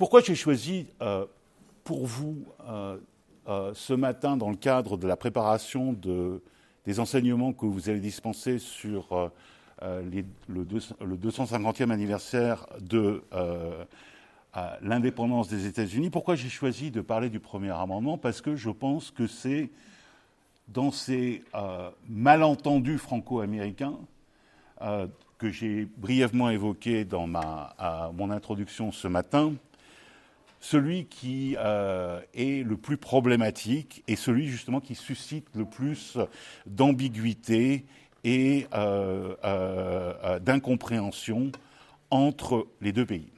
Pourquoi j'ai choisi pour vous ce matin, dans le cadre de la préparation des enseignements que vous allez dispenser sur le 250e anniversaire de l'indépendance des États-Unis, pourquoi j'ai choisi de parler du premier amendement? Parce que je pense que c'est dans ces malentendus franco-américains que j'ai brièvement évoqué dans mon introduction ce matin, celui qui est le plus problématique et celui justement qui suscite le plus d'ambiguïté et d'incompréhension entre les deux pays.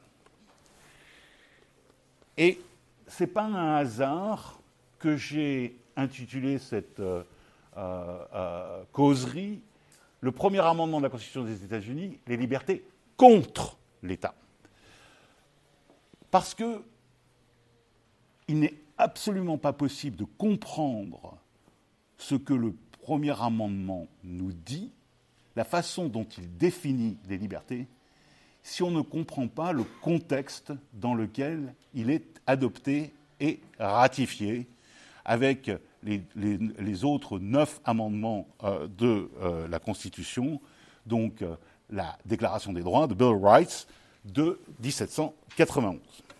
Et ce n'est pas un hasard que j'ai intitulé cette causerie « Le premier amendement de la Constitution des États-Unis, les libertés contre l'État ». Parce que il n'est absolument pas possible de comprendre ce que le premier amendement nous dit, la façon dont il définit les libertés, si on ne comprend pas le contexte dans lequel il est adopté et ratifié, avec les autres 9 amendements de la Constitution, donc la Déclaration des droits, de Bill of Rights, de 1791.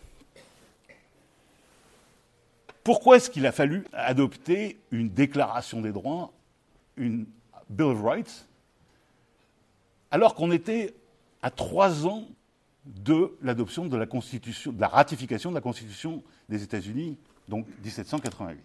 Pourquoi est-ce qu'il a fallu adopter une Déclaration des droits, une Bill of Rights, alors qu'on était à 3 ans de l'adoption de la Constitution, de la ratification de la Constitution des États-Unis, donc 1788.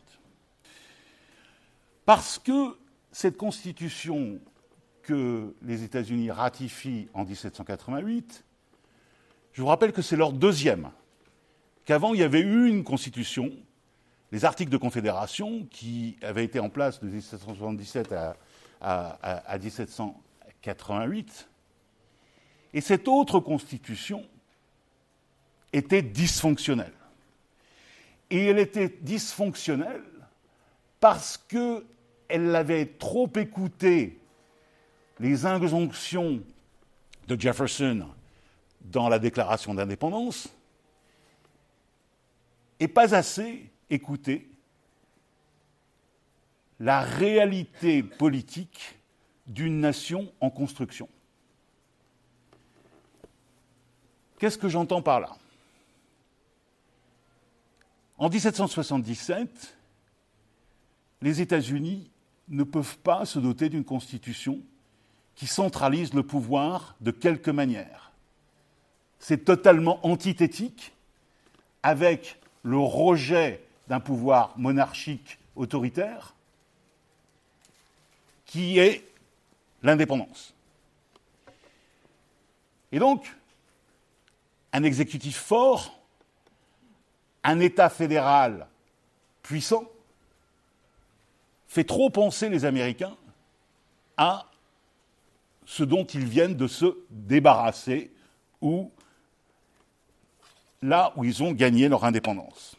Parce que cette Constitution que les États-Unis ratifient en 1788, je vous rappelle que c'est leur deuxième, qu'avant il y avait eu une Constitution, les articles de confédération qui avaient été en place de 1777 à 1788, et cette autre constitution était dysfonctionnelle. Et elle était dysfonctionnelle parce qu'elle avait trop écouté les injonctions de Jefferson dans la Déclaration d'indépendance et pas assez écouté la réalité politique d'une nation en construction. Qu'est-ce que j'entends par là? En 1777, les États-Unis ne peuvent pas se doter d'une constitution qui centralise le pouvoir de quelque manière. C'est totalement antithétique avec le rejet d'un pouvoir monarchique autoritaire qui est l'indépendance. Et donc, un exécutif fort, un État fédéral puissant, fait trop penser les Américains à ce dont ils viennent de se débarrasser ou là où ils ont gagné leur indépendance.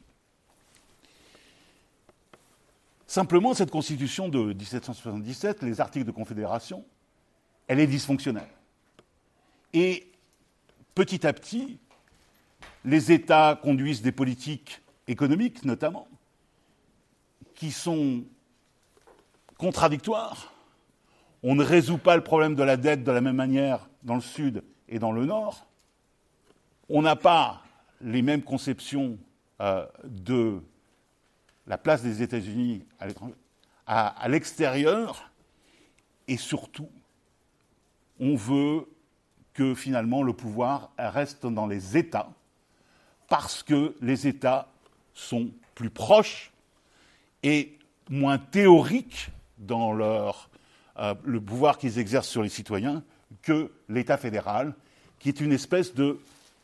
Simplement, cette Constitution de 1777, les articles de confédération, elle est dysfonctionnelle. Et petit à petit, les États conduisent des politiques économiques, notamment, qui sont contradictoires. On ne résout pas le problème de la dette de la même manière dans le Sud et dans le Nord. On n'a pas les mêmes conceptions de la place des États-Unis à l'extérieur. Et surtout, on veut que finalement le pouvoir reste dans les États parce que les États sont plus proches et moins théoriques dans le pouvoir qu'ils exercent sur les citoyens que l'État fédéral, qui est une espèce de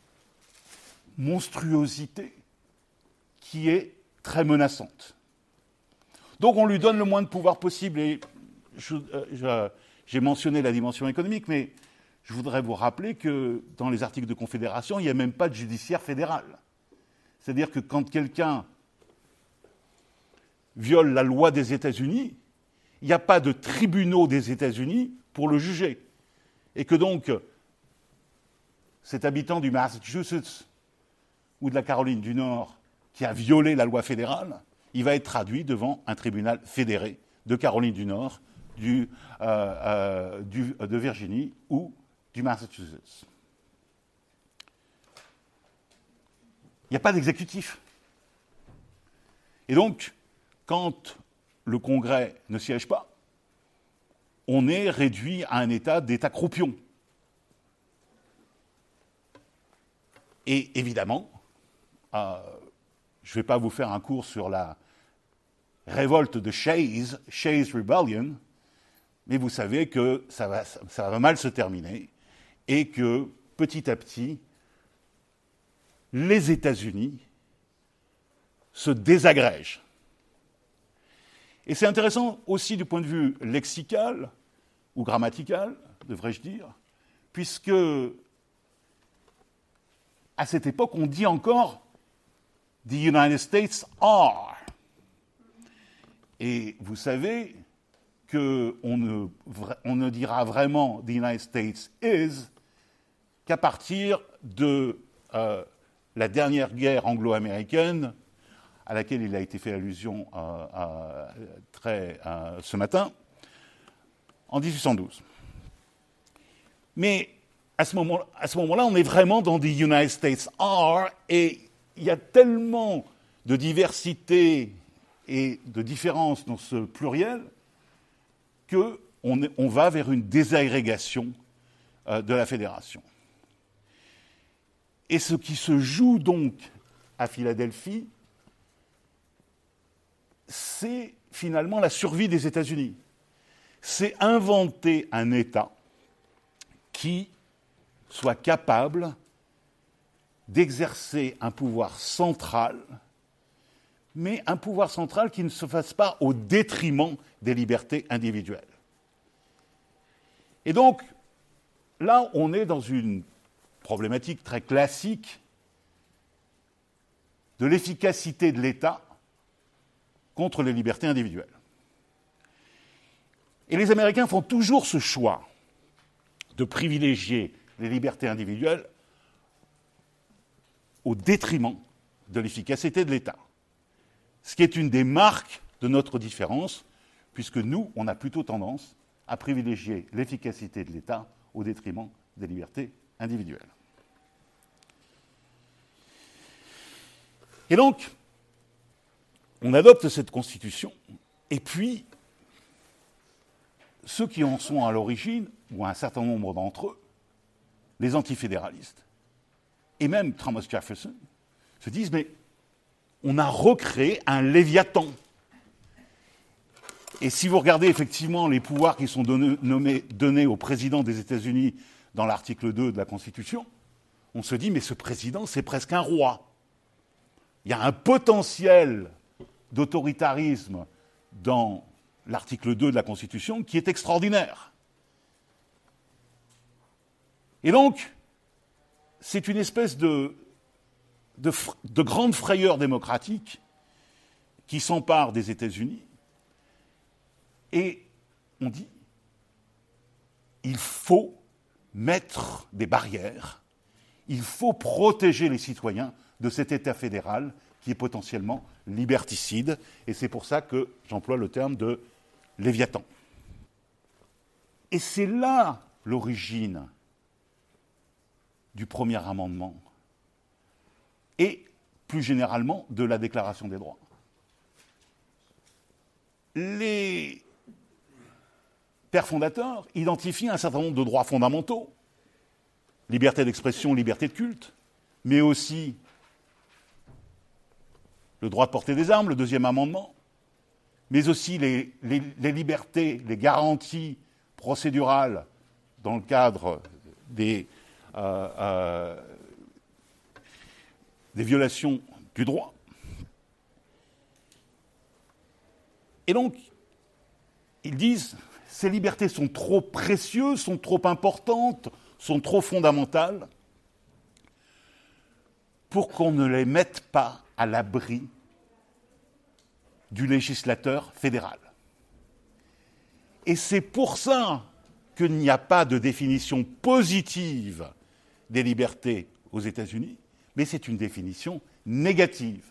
monstruosité qui est très menaçante. Donc on lui donne le moins de pouvoir possible. Et j'ai mentionné la dimension économique, mais je voudrais vous rappeler que dans les articles de confédération, il n'y a même pas de judiciaire fédéral. C'est-à-dire que quand quelqu'un viole la loi des États-Unis, il n'y a pas de tribunaux des États-Unis pour le juger. Et que donc, cet habitant du Massachusetts ou de la Caroline du Nord qui a violé la loi fédérale, il va être traduit devant un tribunal fédéré de Caroline du Nord, de Virginie ou du Massachusetts. Il n'y a pas d'exécutif. Et donc, quand le Congrès ne siège pas, on est réduit à un état d'État croupion. Et évidemment, je ne vais pas vous faire un cours sur la révolte de Shays Rebellion, mais vous savez que ça va mal se terminer et que petit à petit, les États-Unis se désagrègent. Et c'est intéressant aussi du point de vue lexical, ou grammatical, devrais-je dire, puisque à cette époque, on dit encore « The United States are ». Et vous savez qu'on ne dira vraiment « The United States is » qu'à partir de la dernière guerre anglo-américaine, à laquelle il a été fait allusion ce matin, en 1812. Mais à ce moment-là, on est vraiment dans « The United States are », et il y a tellement de diversité et de différence dans ce pluriel qu'on va vers une désagrégation de la fédération. Et ce qui se joue donc à Philadelphie, c'est finalement la survie des États-Unis. C'est inventer un État qui soit capable d'exercer un pouvoir central, mais un pouvoir central qui ne se fasse pas au détriment des libertés individuelles. Et donc, là, on est dans une problématique très classique de l'efficacité de l'État contre les libertés individuelles. Et les Américains font toujours ce choix de privilégier les libertés individuelles au détriment de l'efficacité de l'État. Ce qui est une des marques de notre différence, puisque nous, on a plutôt tendance à privilégier l'efficacité de l'État au détriment des libertés individuelles. Et donc, on adopte cette Constitution, et puis, ceux qui en sont à l'origine, ou un certain nombre d'entre eux, les antifédéralistes, et même Thomas Jefferson, se disent, mais on a recréé un Léviathan. Et si vous regardez effectivement les pouvoirs qui sont donnés au président des États-Unis dans l'article 2 de la Constitution, on se dit, mais ce président, c'est presque un roi. Il y a un potentiel d'autoritarisme dans l'article 2 de la Constitution qui est extraordinaire. Et donc, c'est une espèce de grande frayeur démocratique qui s'empare des États-Unis. Et on dit, il faut mettre des barrières, il faut protéger les citoyens de cet État fédéral qui est potentiellement liberticide. Et c'est pour ça que j'emploie le terme de Léviathan. Et c'est là l'origine du premier amendement et, plus généralement, de la Déclaration des droits. Les pères fondateurs identifient un certain nombre de droits fondamentaux, liberté d'expression, liberté de culte, mais aussi le droit de porter des armes, le deuxième amendement, mais aussi les libertés, les garanties procédurales dans le cadre des violations du droit. Et donc, ils disent, ces libertés sont trop précieuses, sont trop importantes, sont trop fondamentales pour qu'on ne les mette pas à l'abri du législateur fédéral. Et c'est pour ça qu'il n'y a pas de définition positive des libertés aux États-Unis, mais c'est une définition négative.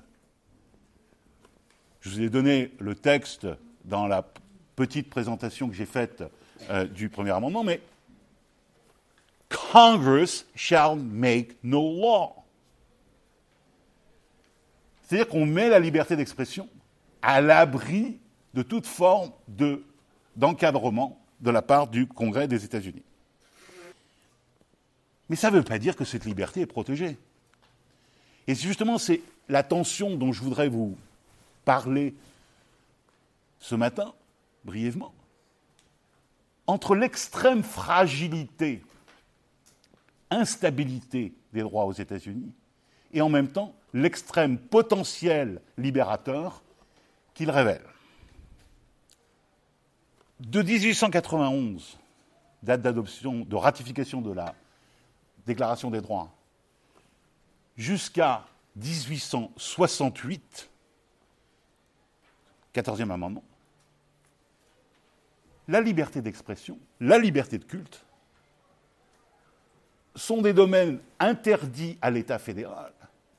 Je vous ai donné le texte dans la petite présentation que j'ai faite du premier amendement, mais Congress shall make no law. C'est-à-dire qu'on met la liberté d'expression à l'abri de toute forme d'encadrement de la part du Congrès des États-Unis. Mais ça ne veut pas dire que cette liberté est protégée. Et justement, c'est la tension dont je voudrais vous parler ce matin, brièvement, entre l'extrême fragilité, instabilité des droits aux États-Unis et en même temps l'extrême potentiel libérateur qu'il révèle. De 1891, date d'adoption, de ratification de la Déclaration des droits, jusqu'à 1868, 14e amendement, la liberté d'expression, la liberté de culte sont des domaines interdits à l'État fédéral,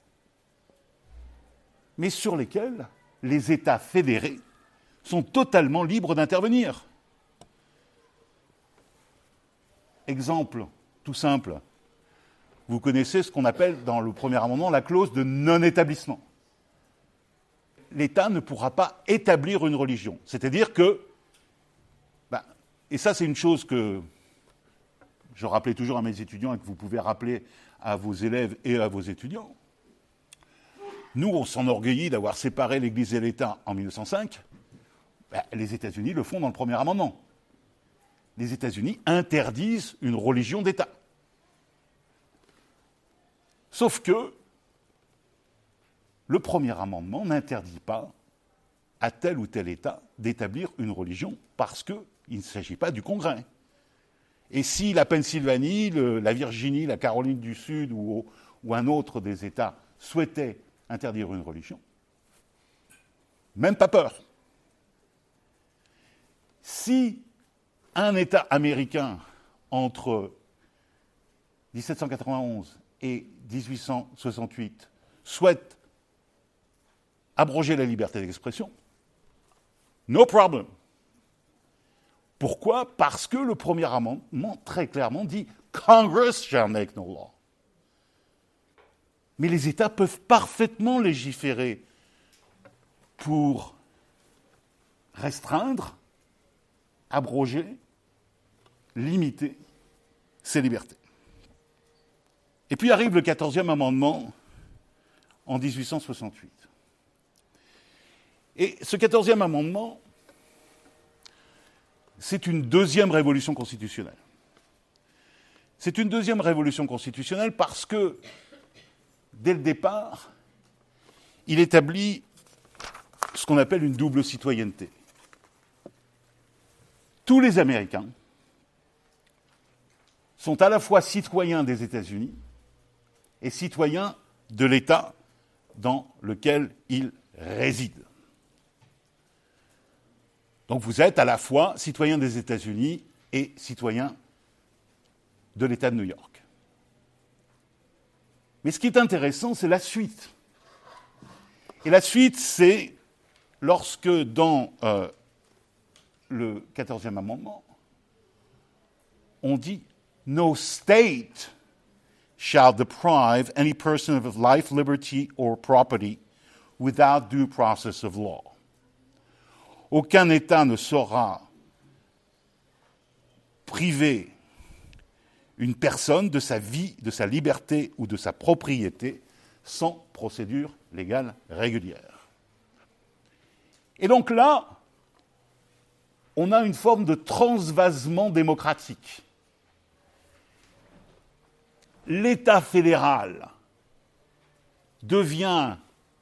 mais sur lesquels les États fédérés sont totalement libres d'intervenir. Exemple tout simple, vous connaissez ce qu'on appelle dans le premier amendement la clause de non-établissement. L'État ne pourra pas établir une religion. C'est-à-dire que, et ça c'est une chose que je rappelais toujours à mes étudiants et que vous pouvez rappeler à vos élèves et à vos étudiants, nous on s'enorgueillit d'avoir séparé l'Église et l'État en 1905, les États-Unis le font dans le premier amendement. Les États-Unis interdisent une religion d'État. Sauf que le premier amendement n'interdit pas à tel ou tel État d'établir une religion parce qu'il ne s'agit pas du Congrès. Et si la Pennsylvanie, la Virginie, la Caroline du Sud ou un autre des États souhaitait interdire une religion, même pas peur. Si un État américain, entre 1791 et 1868, souhaite abroger la liberté d'expression, no problem. Pourquoi ? Parce que le premier amendement, très clairement, dit « Congress shall make no law ». Mais les États peuvent parfaitement légiférer pour restreindre, abroger, limiter ces libertés. Et puis arrive le 14e amendement en 1868. Et ce 14e amendement, c'est une deuxième révolution constitutionnelle. C'est une deuxième révolution constitutionnelle parce que, dès le départ, il établit ce qu'on appelle une double citoyenneté. Tous les Américains sont à la fois citoyens des États-Unis et citoyens de l'État dans lequel ils résident. Donc vous êtes à la fois citoyen des États-Unis et citoyen de l'État de New York. Mais ce qui est intéressant, c'est la suite. Et la suite, c'est lorsque, dans le 14e amendement, on dit « No state shall deprive any person of life, liberty or property without due process of law ». Aucun État ne saura priver une personne de sa vie, de sa liberté ou de sa propriété sans procédure légale régulière. Et donc là, on a une forme de transvasement démocratique. L'État fédéral devient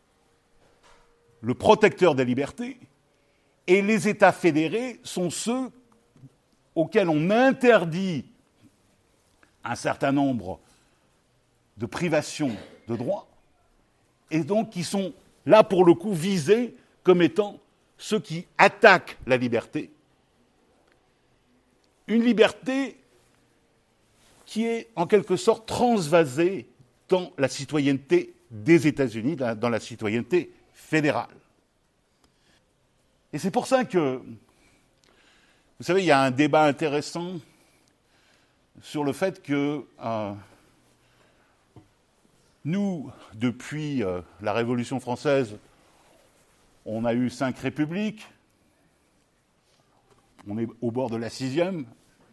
le protecteur des libertés et les États fédérés sont ceux auxquels on interdit un certain nombre de privations de droits et donc qui sont là pour le coup visés comme étant ceux qui attaquent la liberté. Une liberté qui est en quelque sorte transvasée dans la citoyenneté des États-Unis, dans la citoyenneté fédérale. Et c'est pour ça que, vous savez, il y a un débat intéressant sur le fait que nous, depuis la Révolution française, on a eu 5 républiques, on est au bord de la 6e,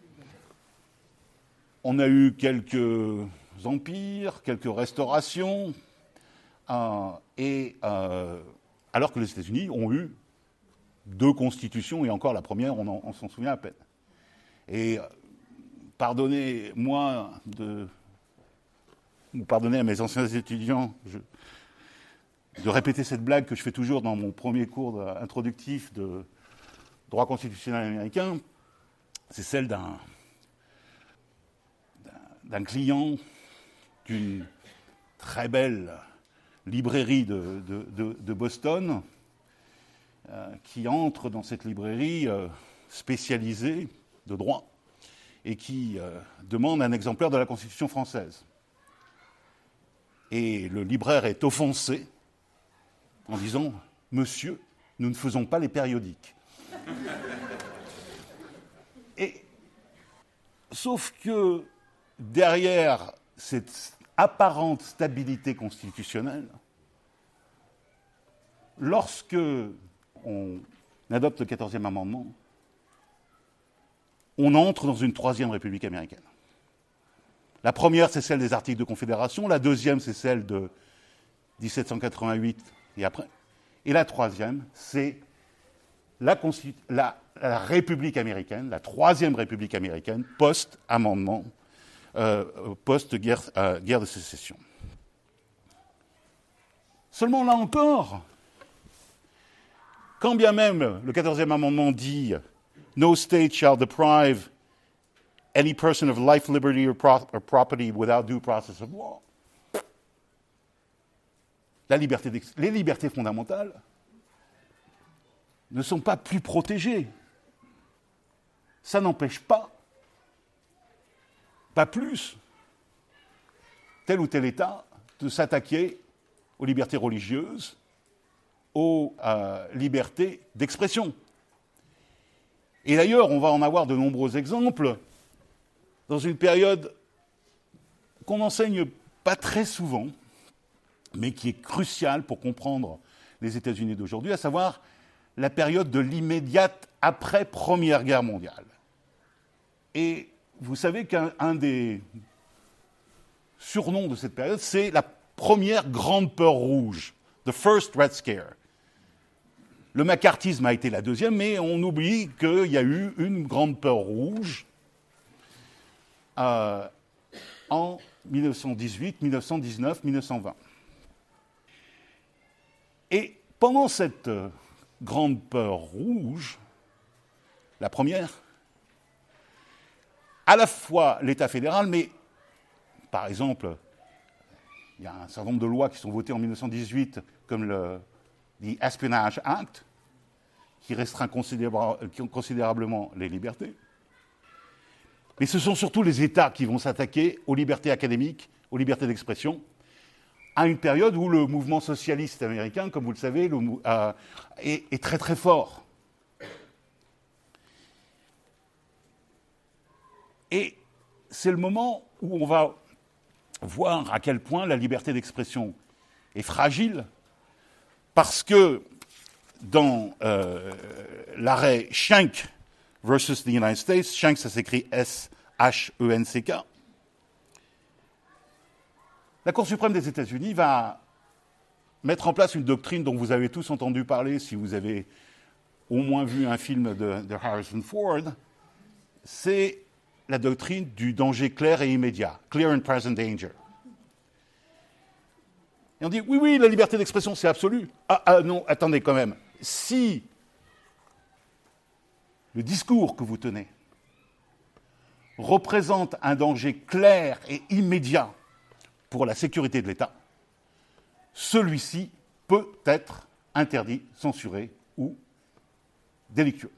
on a eu quelques empires, quelques restaurations, alors que les États-Unis ont eu 2 constitutions, et encore la première, on s'en souvient à peine. Et pardonnez-moi ou pardonnez à mes anciens étudiants de répéter cette blague que je fais toujours dans mon premier cours introductif de droit constitutionnel américain, c'est celle d'un client d'une très belle librairie de Boston qui entre dans cette librairie spécialisée de droit et qui demande un exemplaire de la Constitution française. Et le libraire est offensé en disant « Monsieur, nous ne faisons pas les périodiques ». Sauf que derrière cette apparente stabilité constitutionnelle, lorsque on adopte le 14e amendement, on entre dans une 3e République américaine. La première, c'est celle des articles de confédération. La deuxième, c'est celle de 1788 et après. Et la troisième, c'est la République américaine, la 3e République américaine, post-amendement, post-guerre de sécession. Seulement là encore, quand bien même le 14e amendement dit « No state shall deprive any person of life, liberty or property without due process of law », les libertés fondamentales ne sont pas plus protégées. Ça n'empêche pas plus, tel ou tel État de s'attaquer aux libertés religieuses, aux libertés d'expression. Et d'ailleurs, on va en avoir de nombreux exemples dans une période qu'on n'enseigne pas très souvent, mais qui est cruciale pour comprendre les États-Unis d'aujourd'hui, à savoir la période de l'immédiate après Première Guerre mondiale. Et vous savez qu'un des surnoms de cette période, c'est la première grande peur rouge, the first Red Scare. Le macartisme a été la deuxième, mais on oublie qu'il y a eu une grande peur rouge en 1918, 1919, 1920. Et pendant cette grande peur rouge, la première, à la fois l'État fédéral, mais par exemple, il y a un certain nombre de lois qui sont votées en 1918, comme le The Espionage Act, qui restreint considérablement les libertés. Mais ce sont surtout les États qui vont s'attaquer aux libertés académiques, aux libertés d'expression, à une période où le mouvement socialiste américain, comme vous le savez, est très très fort. Et c'est le moment où on va voir à quel point la liberté d'expression est fragile, parce que dans l'arrêt Schenck versus the United States, Schenck, ça s'écrit S-H-E-N-C-K, la Cour suprême des États-Unis va mettre en place une doctrine dont vous avez tous entendu parler si vous avez au moins vu un film de Harrison Ford, c'est la doctrine du danger clair et immédiat, clear and present danger. Et on dit, oui, la liberté d'expression, c'est absolu. Ah non, attendez quand même. Si le discours que vous tenez représente un danger clair et immédiat pour la sécurité de l'État, celui-ci peut être interdit, censuré ou délictueux.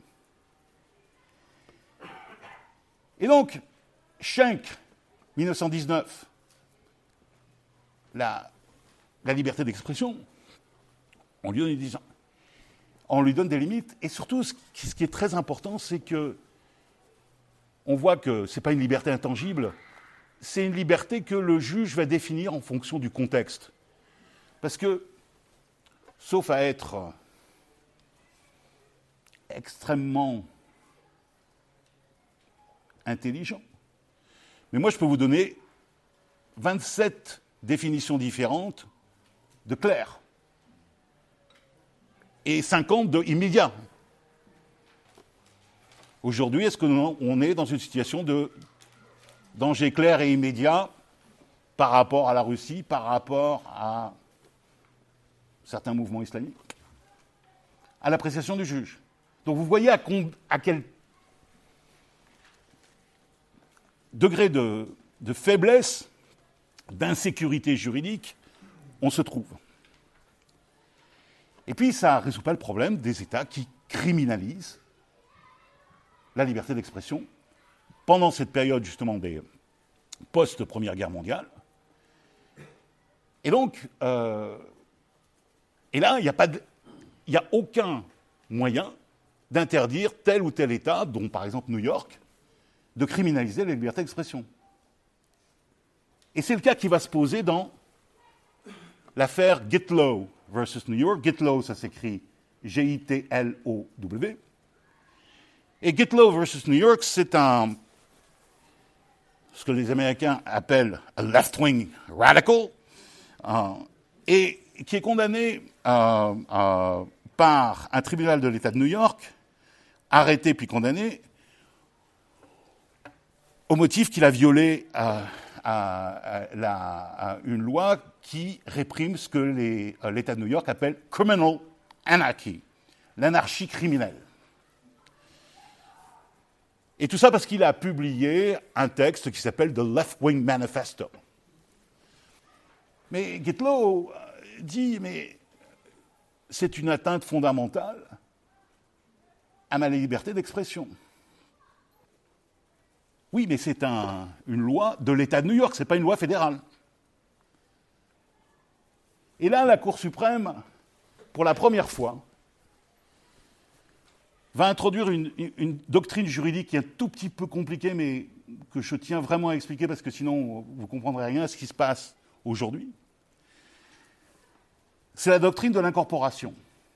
Et donc, Schenck, 1919, la liberté d'expression, on lui donne des limites. Et surtout, ce qui est très important, c'est que on voit que ce n'est pas une liberté intangible, c'est une liberté que le juge va définir en fonction du contexte. Parce que, sauf à être extrêmement intelligent, mais moi je peux vous donner 27 définitions différentes de clair et 50 de immédiat. Aujourd'hui, est-ce qu'on est dans une situation de danger clair et immédiat par rapport à la Russie, par rapport à certains mouvements islamiques? À l'appréciation du juge. Donc vous voyez à quel degré de faiblesse, d'insécurité juridique on se trouve. Et puis ça ne résout pas le problème des États qui criminalisent la liberté d'expression pendant cette période justement des post-Première Guerre mondiale. Et donc, et là, il n'y a aucun moyen d'interdire tel ou tel État, dont par exemple New York, de criminaliser la liberté d'expression. Et c'est le cas qui va se poser dans l'affaire Gitlow versus New York. Gitlow, ça s'écrit G-I-T-L-O-W. Et Gitlow versus New York, c'est ce que les Américains appellent a left-wing radical, et qui est condamné par un tribunal de l'État de New York, arrêté puis condamné, au motif qu'il a violé une loi qui réprime ce que l'État de New York appelle criminal anarchy, l'anarchie criminelle. Et tout ça parce qu'il a publié un texte qui s'appelle The Left Wing Manifesto. Mais Gitlow dit, mais c'est une atteinte fondamentale à ma liberté d'expression. Oui, mais c'est une loi de l'État de New York, ce n'est pas une loi fédérale. Et là, la Cour suprême, pour la première fois, va introduire une doctrine juridique qui est un tout petit peu compliquée, mais que je tiens vraiment à expliquer, parce que sinon, vous ne comprendrez rien à ce qui se passe aujourd'hui. C'est la doctrine de l'incorporation.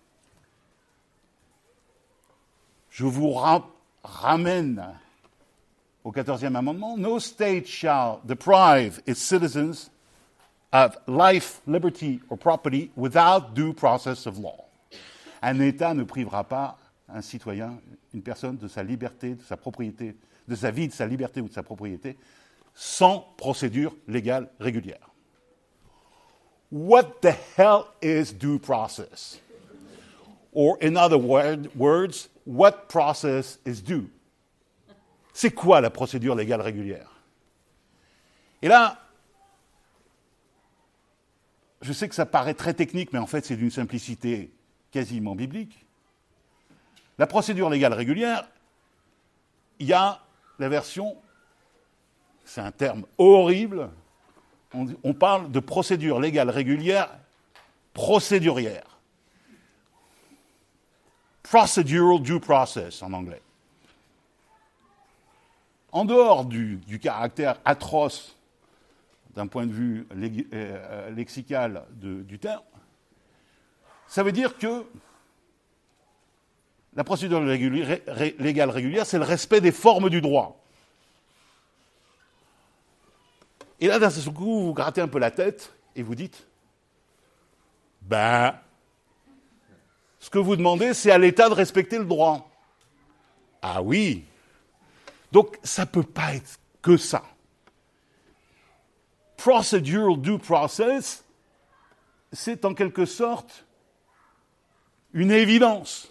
Je vous ramène au 14e amendement. No state shall deprive its citizens of life, liberty or property without due process of law. Un État ne privera pas un citoyen, une personne, de sa liberté, de sa propriété, de sa vie, de sa liberté ou de sa propriété, sans procédure légale régulière. What the hell is due process? Or in other words, what process is due? C'est quoi la procédure légale régulière? Et là, je sais que ça paraît très technique, mais en fait c'est d'une simplicité quasiment biblique. La procédure légale régulière, il y a la version, c'est un terme horrible, on parle de procédure légale régulière procédurière. Procedural due process en anglais. En dehors du caractère atroce d'un point de vue lexical du terme, ça veut dire que la procédure légale régulière, c'est le respect des formes du droit. Et là, d'un seul coup, vous grattez un peu la tête et vous dites, ce que vous demandez, c'est à l'État de respecter le droit. Ah oui. Donc, ça ne peut pas être que ça. Procedural due process, c'est en quelque sorte une évidence.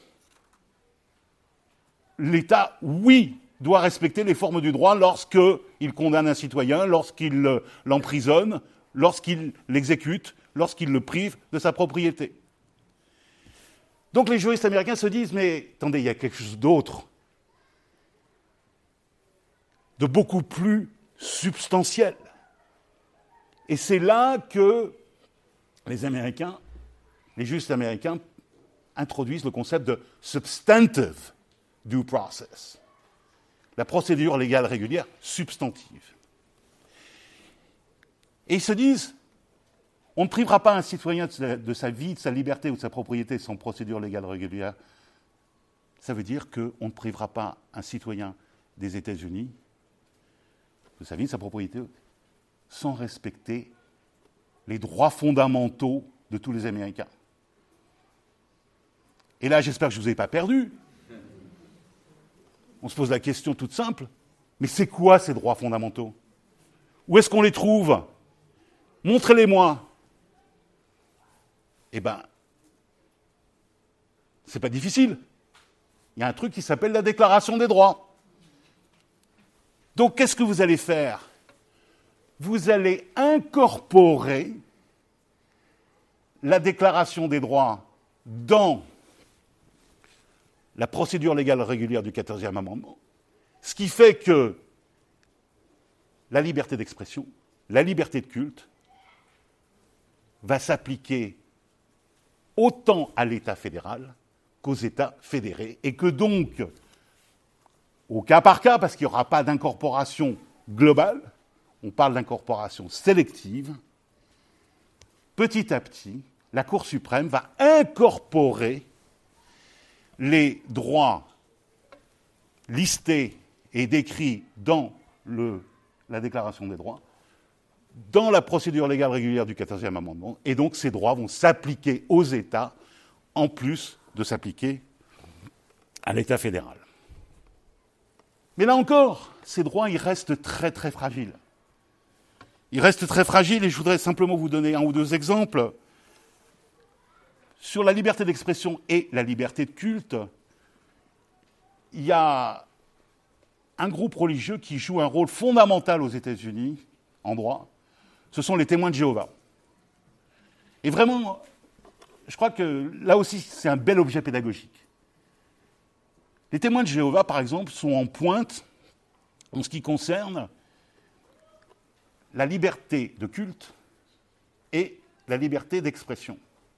L'État, oui, doit respecter les formes du droit lorsqu'il condamne un citoyen, lorsqu'il l'emprisonne, lorsqu'il l'exécute, lorsqu'il le prive de sa propriété. Donc les juristes américains se disent, mais attendez, il y a quelque chose d'autre, de beaucoup plus substantiel. Et c'est là que les juristes américains introduisent le concept de substantive due process, la procédure légale régulière substantive. Et ils se disent, on ne privera pas un citoyen de sa vie, de sa liberté ou de sa propriété sans procédure légale régulière. Ça veut dire qu'on ne privera pas un citoyen des États-Unis de sa vie, de sa propriété, sans respecter les droits fondamentaux de tous les Américains. Et là, j'espère que je ne vous ai pas perdu. On se pose la question toute simple, mais c'est quoi ces droits fondamentaux? Où est-ce qu'on les trouve? Montrez-les-moi. Eh bien, c'est pas difficile. Il y a un truc qui s'appelle la Déclaration des droits. Donc, qu'est-ce que vous allez faire? Vous allez incorporer la Déclaration des droits dans la procédure légale régulière du 14e amendement, ce qui fait que la liberté d'expression, la liberté de culte, va s'appliquer autant à l'État fédéral qu'aux États fédérés, et que donc, au cas par cas, parce qu'il n'y aura pas d'incorporation globale, on parle d'incorporation sélective, petit à petit, la Cour suprême va incorporer les droits listés et décrits dans la Déclaration des droits, dans la procédure légale régulière du 14e amendement, et donc ces droits vont s'appliquer aux États, en plus de s'appliquer à l'État fédéral. Mais là encore, ces droits, ils restent très très fragiles. Ils restent très fragiles, et je voudrais simplement vous donner un ou deux exemples. Sur la liberté d'expression et la liberté de culte, il y a un groupe religieux qui joue un rôle fondamental aux États-Unis, en droit, ce sont les témoins de Jéhovah. Et vraiment, je crois que là aussi, c'est un bel objet pédagogique. Les témoins de Jéhovah, par exemple, sont en pointe en ce qui concerne la liberté de culte et la liberté d'expression.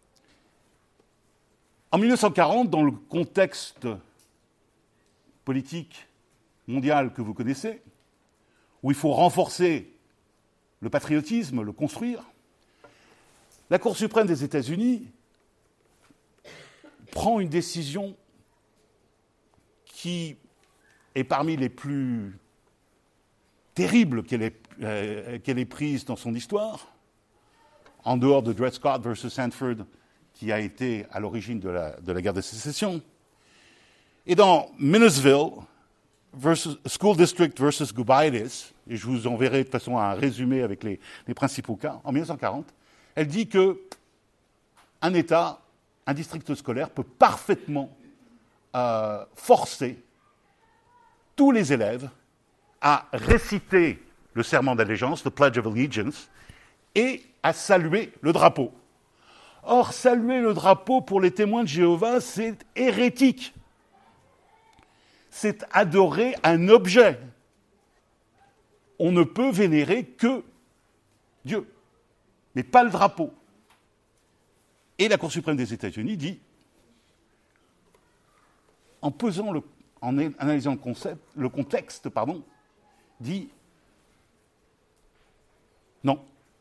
En 1940, dans le contexte politique mondial que vous connaissez, où il faut renforcer le patriotisme, le construire, la Cour suprême des États-Unis prend une décision qui est parmi les plus terribles qu'elle ait prises dans son histoire, en dehors de Dred Scott versus Sanford, qui a été à l'origine de la guerre de sécession. Et dans Minnesville, School District versus Gobitis, et je vous enverrai de toute façon un résumé avec les principaux cas, en 1940, elle dit qu'un État, un district scolaire peut parfaitement forcer tous les élèves à réciter le serment d'allégeance, le Pledge of Allegiance, et à saluer le drapeau. Or, saluer le drapeau pour les témoins de Jéhovah, c'est hérétique. C'est adorer un objet. On ne peut vénérer que Dieu, mais pas le drapeau. Et la Cour suprême des États-Unis dit, en analysant le contexte, dit non.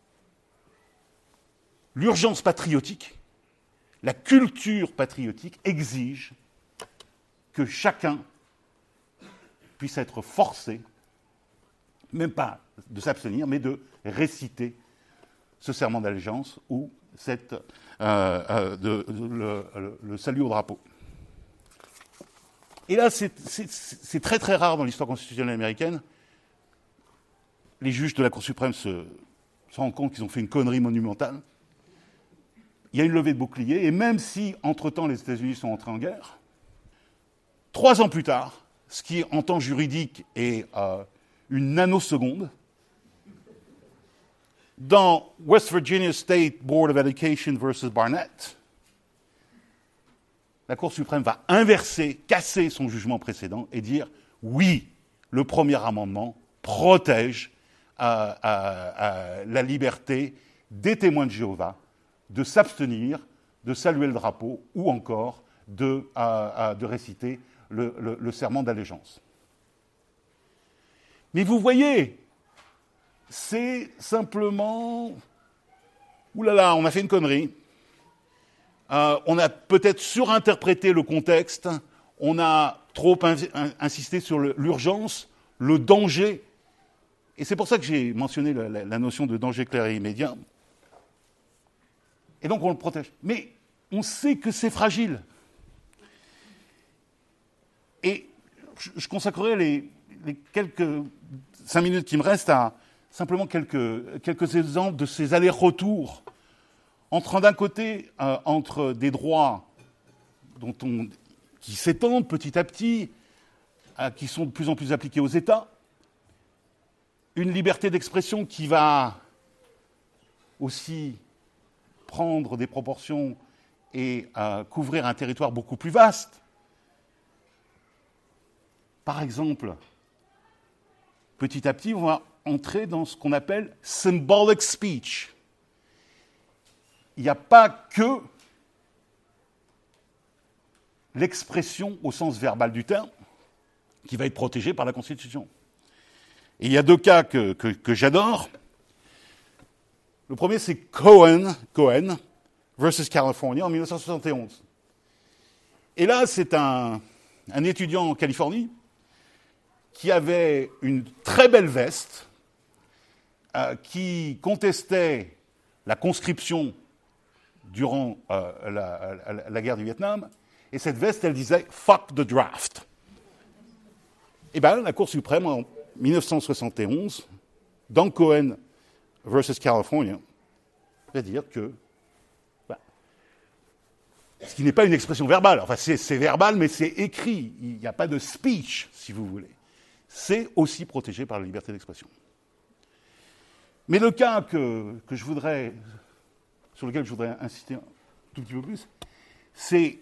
L'urgence patriotique, la culture patriotique exige que chacun puisse être forcé, même pas de s'abstenir, mais de réciter ce serment d'allégeance ou le salut au drapeau. Et là, c'est très très rare dans l'histoire constitutionnelle américaine. Les juges de la Cour suprême se rendent compte qu'ils ont fait une connerie monumentale. Il y a une levée de bouclier, et même si, entre-temps, les États-Unis sont entrés en guerre, 3 ans plus tard, ce qui, en temps juridique, est une nanoseconde, dans West Virginia State Board of Education versus Barnett, la Cour suprême va casser son jugement précédent et dire « Oui, le premier amendement protège la liberté des témoins de Jéhovah de s'abstenir de saluer le drapeau ou encore de réciter le serment d'allégeance. Mais vous voyez, c'est simplement... Ouh là là, on a fait une connerie. On a peut-être surinterprété le contexte, on a trop insisté sur l'urgence, le danger. Et c'est pour ça que j'ai mentionné la notion de danger clair et immédiat. Et donc on le protège. Mais on sait que c'est fragile. Et je consacrerai les quelques 5 minutes qui me restent à simplement quelques exemples de ces allers-retours entre d'un côté entre des droits qui s'étendent petit à petit, qui sont de plus en plus appliqués aux États, une liberté d'expression qui va aussi prendre des proportions et couvrir un territoire beaucoup plus vaste. Par exemple, petit à petit, on va entrer dans ce qu'on appelle symbolic speech. Il n'y a pas que l'expression au sens verbal du terme qui va être protégée par la Constitution. Et il y a 2 cas que j'adore. Le premier, c'est Cohen versus California en 1971. Et là, c'est un étudiant en Californie qui avait une très belle veste, qui contestait la conscription durant la guerre du Vietnam, et cette veste, elle disait « fuck the draft ». Et bien, la Cour suprême, en 1971, dans Cohen versus California, va dire que ce qui n'est pas une expression verbale, enfin c'est verbal, mais c'est écrit, il n'y a pas de speech, si vous voulez. C'est aussi protégé par la liberté d'expression. Mais le cas sur lequel je voudrais insister un tout petit peu plus, c'est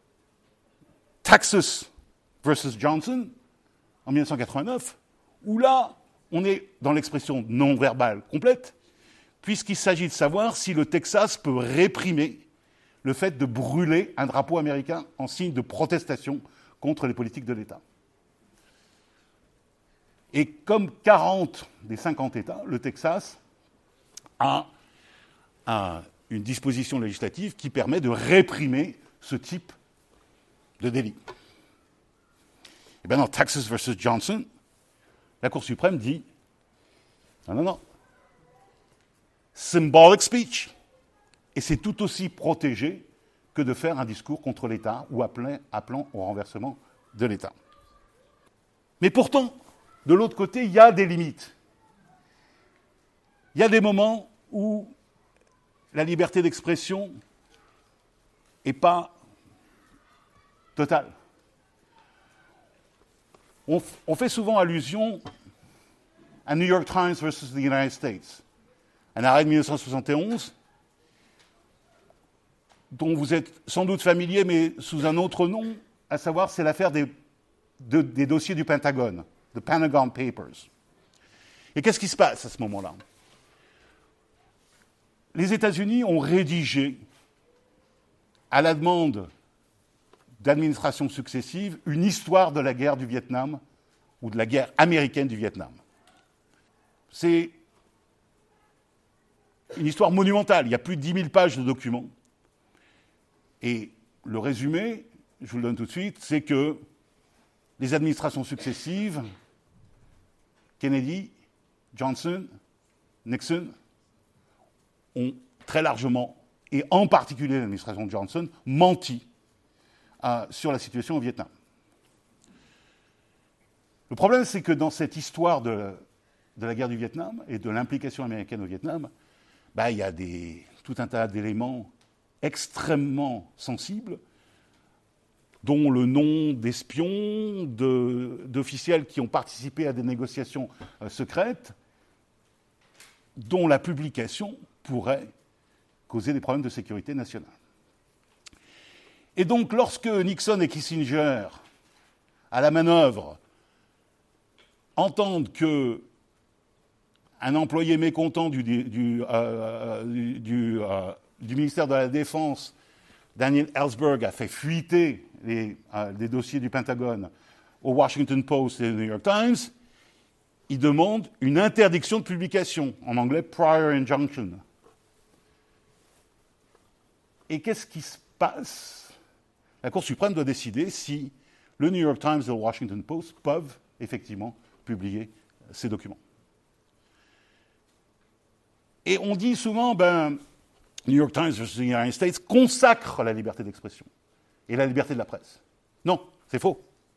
Texas versus Johnson, en 1989, où là, on est dans l'expression non verbale complète, puisqu'il s'agit de savoir si le Texas peut réprimer le fait de brûler un drapeau américain en signe de protestation contre les politiques de l'État. Et comme 40 des 50 États, le Texas a une disposition législative qui permet de réprimer ce type de délit. Et bien dans Texas versus Johnson, la Cour suprême dit non, symbolic speech, et c'est tout aussi protégé que de faire un discours contre l'État ou appelant au renversement de l'État. Mais pourtant, de l'autre côté, il y a des limites. Il y a des moments où la liberté d'expression n'est pas totale. On fait souvent allusion à New York Times versus the United States, un arrêt de 1971 dont vous êtes sans doute familier, mais sous un autre nom, à savoir c'est l'affaire des dossiers du Pentagone, the Pentagon Papers. Et qu'est-ce qui se passe à ce moment-là ? Les États-Unis ont rédigé, à la demande d'administrations successives, une histoire de la guerre du Vietnam ou de la guerre américaine du Vietnam. C'est une histoire monumentale. Il y a plus de 10 000 pages de documents. Et le résumé, je vous le donne tout de suite, c'est que les administrations successives, Kennedy, Johnson, Nixon, ont très largement, et en particulier l'administration Johnson, menti sur la situation au Vietnam. Le problème, c'est que dans cette histoire de la guerre du Vietnam et de l'implication américaine au Vietnam, il y a tout un tas d'éléments extrêmement sensibles, dont le nom d'espions, d'officiels qui ont participé à des négociations secrètes, dont la publication pourrait causer des problèmes de sécurité nationale. Et donc, lorsque Nixon et Kissinger, à la manœuvre, entendent qu'un employé mécontent du du ministère de la Défense, Daniel Ellsberg, a fait fuiter les dossiers du Pentagone au Washington Post et au New York Times, il demande une interdiction de publication, en anglais prior injunction. Et qu'est-ce qui se passe? La Cour suprême doit décider si le New York Times et le Washington Post peuvent effectivement publier ces documents. Et on dit souvent, New York Times versus United States consacre la liberté d'expression et la liberté de la presse. Non, c'est faux.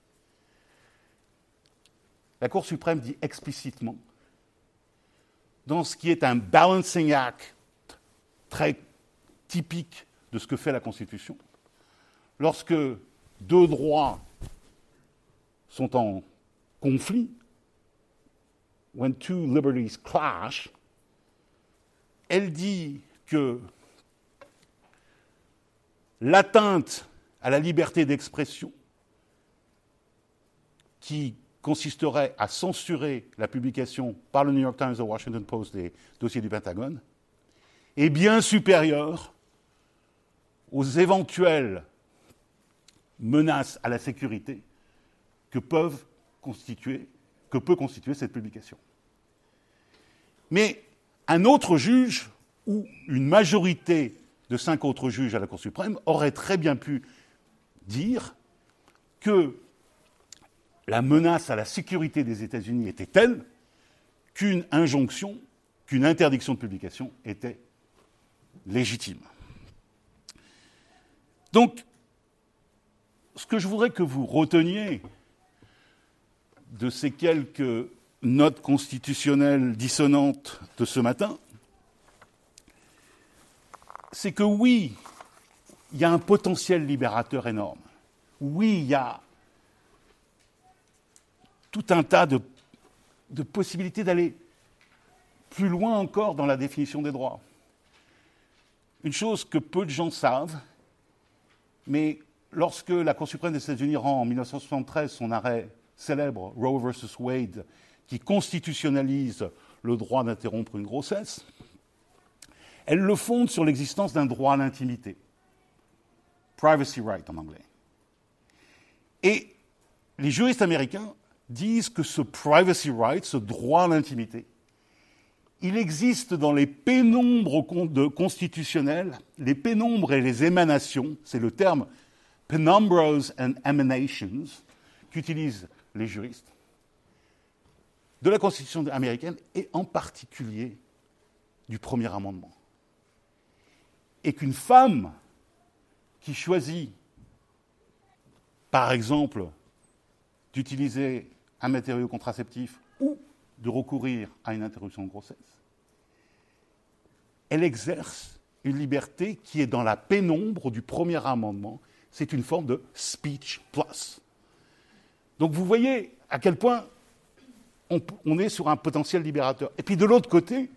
La Cour suprême dit explicitement, dans ce qui est un balancing act très typique de ce que fait la Constitution, lorsque deux droits sont en conflit, when two liberties clash, elle dit que l'atteinte à la liberté d'expression qui consisterait à censurer la publication par le New York Times et le Washington Post des dossiers du Pentagone est bien supérieure aux éventuelles menaces à la sécurité que peut constituer cette publication. Mais un autre juge ou une majorité de 5 autres juges à la Cour suprême aurait très bien pu dire que la menace à la sécurité des États-Unis était telle qu'une injonction, qu'une interdiction de publication était légitime. Donc, ce que je voudrais que vous reteniez de ces quelques notes constitutionnelles dissonantes de ce matin, c'est que oui, il y a un potentiel libérateur énorme. Oui, il y a tout un tas de possibilités d'aller plus loin encore dans la définition des droits. Une chose que peu de gens savent, mais lorsque la Cour suprême des États-Unis rend en 1973 son arrêt célèbre, Roe versus Wade, qui constitutionnalise le droit d'interrompre une grossesse, elle le fonde sur l'existence d'un droit à l'intimité. Privacy right en anglais. Et les juristes américains disent que ce privacy right, ce droit à l'intimité, il existe dans les pénombres constitutionnels, les pénombres et les émanations, c'est le terme penumbras and emanations qu'utilisent les juristes, de la Constitution américaine et en particulier du premier amendement. Et qu'une femme qui choisit, par exemple, d'utiliser un matériau contraceptif ou de recourir à une interruption de grossesse, elle exerce une liberté qui est dans la pénombre du premier amendement. C'est une forme de speech plus. Donc vous voyez à quel point on est sur un potentiel libérateur. Et puis de l'autre côté,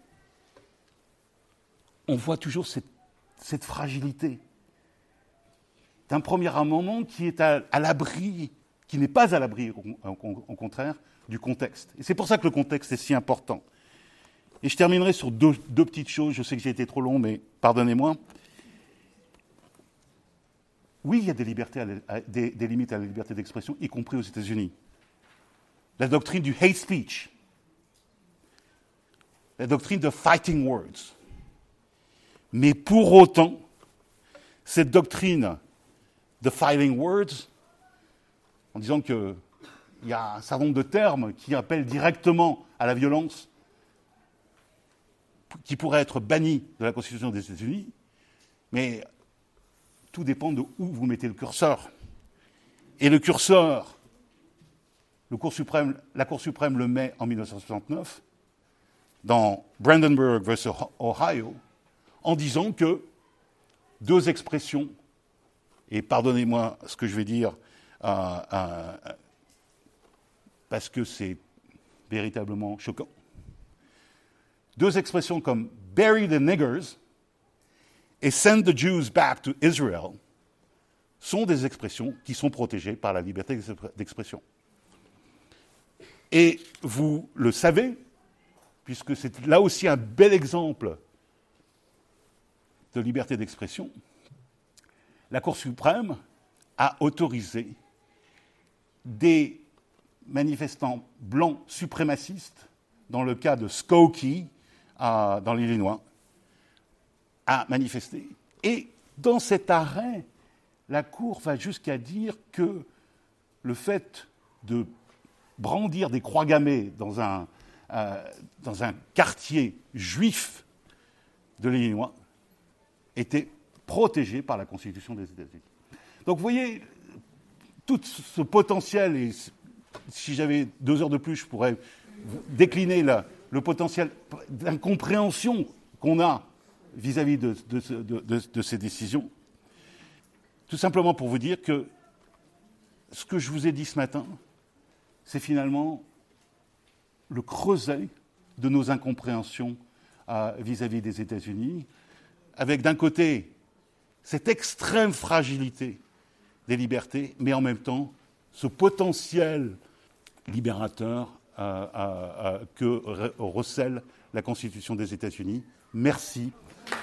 on voit toujours cette fragilité d'un premier amendement qui est à l'abri, qui n'est pas à l'abri, au contraire, du contexte. Et c'est pour ça que le contexte est si important. Et je terminerai sur deux petites choses. Je sais que j'ai été trop long, mais pardonnez-moi. Oui, il y a des limites à la liberté d'expression, y compris aux États-Unis. La doctrine du hate speech, la doctrine de fighting words. Mais pour autant, cette doctrine de fighting words, en disant qu'il y a un certain nombre de termes qui appellent directement à la violence, qui pourraient être bannis de la Constitution des États-Unis, mais tout dépend de où vous mettez le curseur. Et le curseur, la Cour suprême le met en 1969, dans Brandenburg versus Ohio, en disant que deux expressions, et pardonnez-moi ce que je vais dire, parce que c'est véritablement choquant, deux expressions comme « bury the niggers » et « send the Jews back to Israel » sont des expressions qui sont protégées par la liberté d'expression. Et vous le savez, puisque c'est là aussi un bel exemple de liberté d'expression, la Cour suprême a autorisé des manifestants blancs suprémacistes, dans le cas de Skokie, dans l'Illinois, à manifester. Et dans cet arrêt, la Cour va jusqu'à dire que le fait de brandir des croix gammées dans un quartier juif de l'Illinois était protégé par la Constitution des États-Unis. Donc vous voyez, tout ce potentiel, et si j'avais 2 heures de plus, je pourrais décliner le potentiel d'incompréhension qu'on a vis-à-vis de ces décisions, tout simplement pour vous dire que ce que je vous ai dit ce matin, c'est finalement le creuset de nos incompréhensions vis-à-vis des États-Unis, avec d'un côté cette extrême fragilité des libertés, mais en même temps ce potentiel libérateur que recèle la Constitution des États-Unis. Merci